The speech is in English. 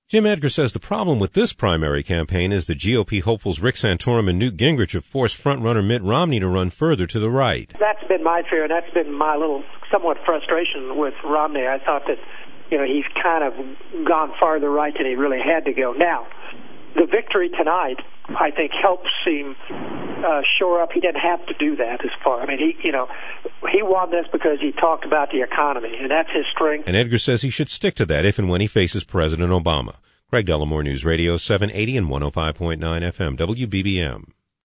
Jim Edgar says the problem with this primary campaign is the GOP hopefuls Rick Santorum and Newt Gingrich have forced frontrunner Mitt Romney to run further to the right. That's been my fear, and that's been my little somewhat frustration with Romney. I thought that, he's kind of gone farther right than he really had to go. Now, the victory tonight, I think, helps him shore up. He didn't have to do that as far. I mean, he won this because he talked about the economy, and that's his strength. And Edgar says he should stick to that if and when he faces President Obama. Craig Dellamore, News Radio 780 and 105.9 FM, WBBM.